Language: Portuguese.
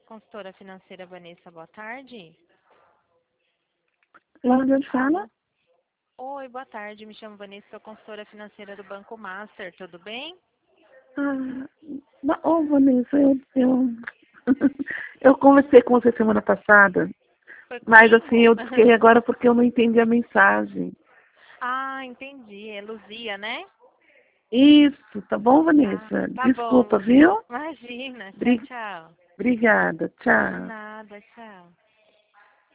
Consultora financeira Vanessa, boa tarde. Onde fala? Oi, boa tarde. Me chamo Vanessa, sou consultora financeira do Banco Master, tudo bem? Vanessa, eu conversei com você semana passada, Foi mas comigo? assim, eu disquei agora porque eu não entendi a mensagem. Ah, entendi. É Luzia, né? Isso, tá bom, Ah, Vanessa? tá bom, Desculpa, Luzia. viu? Imagina. Tchau, Bri- tchau. Obrigada, De tchau. nada, tchau.